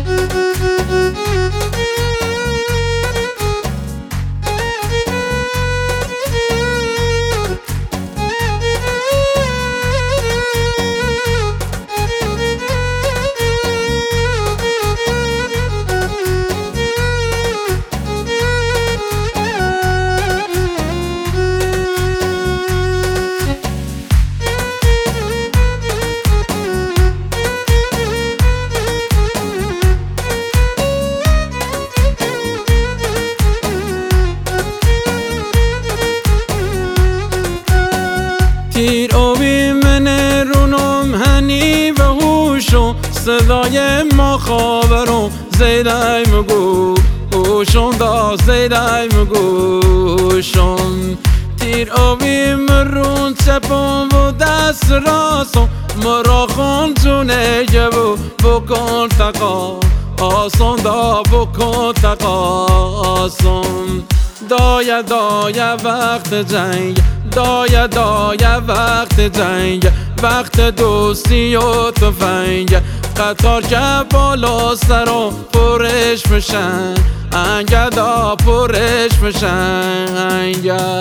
تیر آبی من رونم هنی و هوشم صدای ما خبرم زیدای مگو هوشم دا زیدای مگوشم تیر آبی من رون چپم و دست راستم مراخون جونه جبو بکن تقا آسان دا بکن تقا آسان دایا دایا وقت جنگ دایا دایا وقت جنگ وقت دوستی و تفنگ قطار که بالا سرم پرش میشن انگدا پرش میشن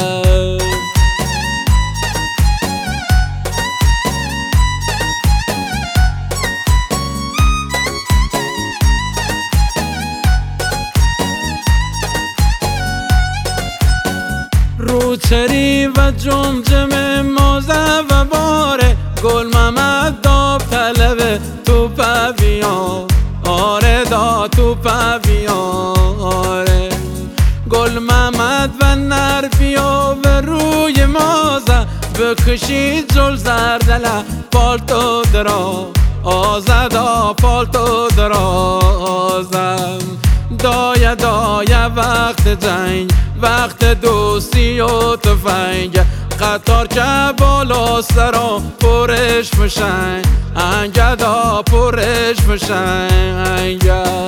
روچری و جمجمه مازه و باره گل محمد داب طلبه تو پویان آره دا تو پویان گل محمد و نرفیا و روی مازه بکشید جل زردله پالتو درا آزدا پالتو درازم دایا دایا وقت جنگ وقت دوستی و تفنگ قطار که بالا سرم پرش میشن انگدا پرش میشن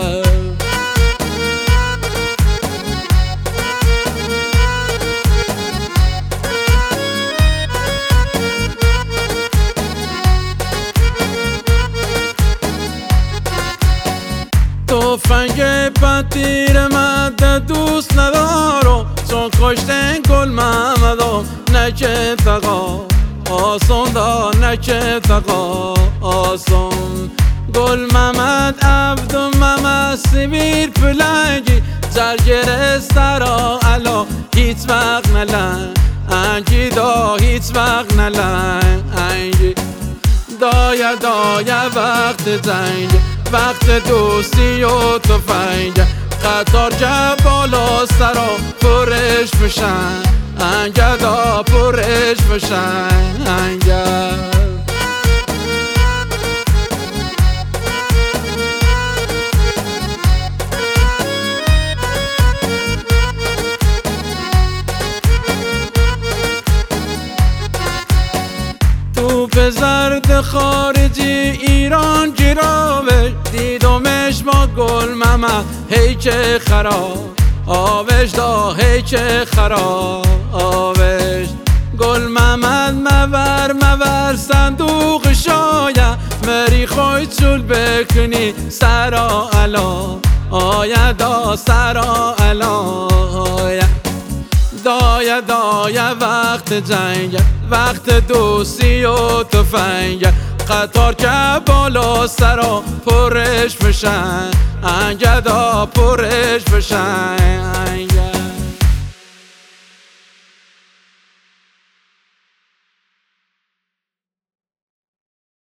تفنگ پتیر مد دوست ندارم چون کشتن گل محمدم نکه تقا آسان دا نکه تقا آسان گل محمد عبد و محمد سبیر پلنگی جرگر سرا علا هیچ وقت نلن انگی دا هیچ وقت نلن انگی دایا دایا وقت جنگ وقت دوستی و تفنگ قطار که بالا سرم پرش میشن انگدا پرش میشن توپ زرد خارجی ایران گیراوش دیدمش با گل محمد هی که خراب آوش دا هی که خراب آوش گل محمد مور صندوق شاید مری خوی چول بکنی سرا علا آیا دا سرا علا دایا دایا وقت جنگ وقت دوستی و تفنگ قطار که بالا سرا پرش میشن انگدا پرش میشن